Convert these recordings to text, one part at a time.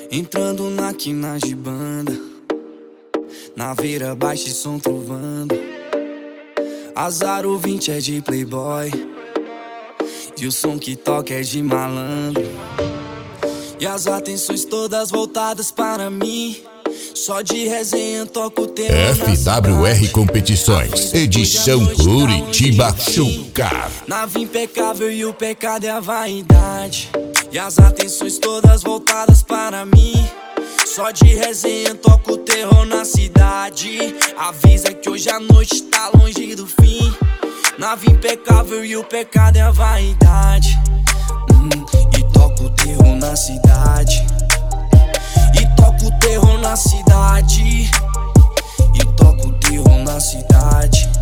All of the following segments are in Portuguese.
Entrando na quina de banda, na veira baixa e som trovando. Azar o 20 é de playboy e o som que toca é de malandro. E as atenções todas voltadas para mim. Só de resenha toco o tema. FWR Competições, edição Curitiba Showcar. Nave impecável e o pecado é a vaidade. E as atenções todas voltadas para mim. Só de resenha toco o terror na cidade. Avisa que hoje a noite tá longe do fim. Nave impecável e o pecado é a vaidade. E toco o terror na cidade. E toco o terror na cidade. E toco o terror na cidade.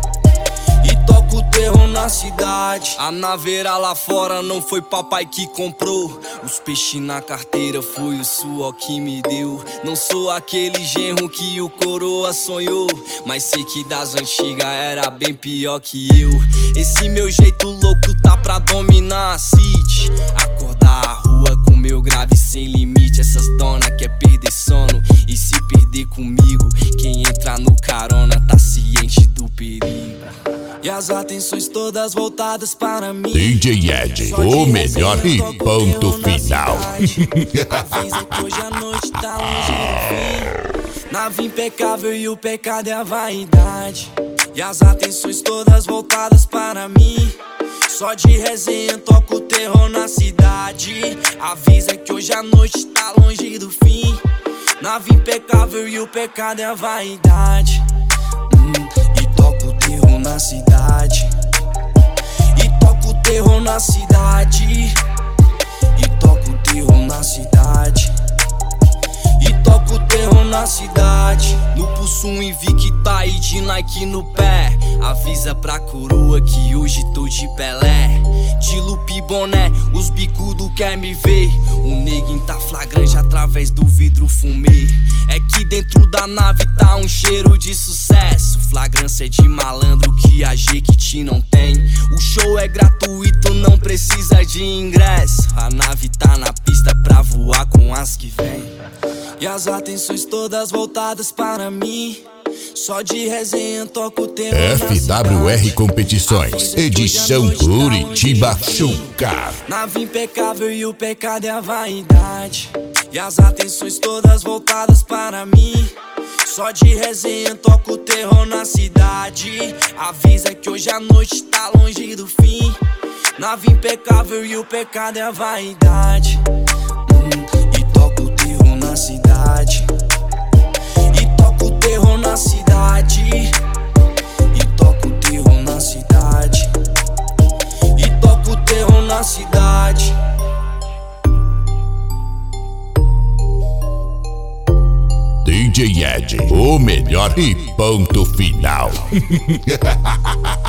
E toco o terror na cidade. A naveira lá fora não foi papai que comprou. Os peixes na carteira foi o suor que me deu. Não sou aquele genro que o coroa sonhou, mas sei que das antigas era bem pior que eu. Esse meu jeito louco tá pra dominar a city. Acordar a rua com meu grave sem limite. Essas dona quer perder sono e se perder comigo. Quem entra no carona tá ciente do perigo. E as atenções todas voltadas para mim. DJ Ed, o melhor e ponto final. Avisa que hoje a noite tá longe do fim. Nave impecável e o pecado é a vaidade. E as atenções todas voltadas para mim. Só de resenha toco o terror na cidade. Avisa que hoje a noite tá longe do fim. Nave impecável e o pecado é a vaidade. E toco o terror na cidade. E toco o terror na cidade. E toco o terror na cidade. E toco o terror na cidade. No pulso um Invicta e de Nike no pé. Avisa pra coroa que hoje tô de Pelé. De lupe boné, os bicudo quer me ver. O neguinho tá flagrante através do vidro fumê. É que dentro da nave tá um cheiro de sucesso. Flagrância de malandro que a Jequiti não tem. O show é gratuito, não precisa de ingresso. A nave tá na pista pra voar com as que vem. E as atenções todas voltadas para mim. Só de resenha toco o tema. FWR Competições, edição Curitiba Showcar. Nave impecável e o pecado é a vaidade. E as atenções todas voltadas para mim. Só de resenha toco o terror na cidade. Avisa que hoje a noite tá longe do fim. Nave impecável e o pecado é a vaidade. E toco o terror na cidade. E toco o terror na cidade. E toco o terror na cidade. E toco o terror na cidade. DJ Ed, o melhor e ponto final.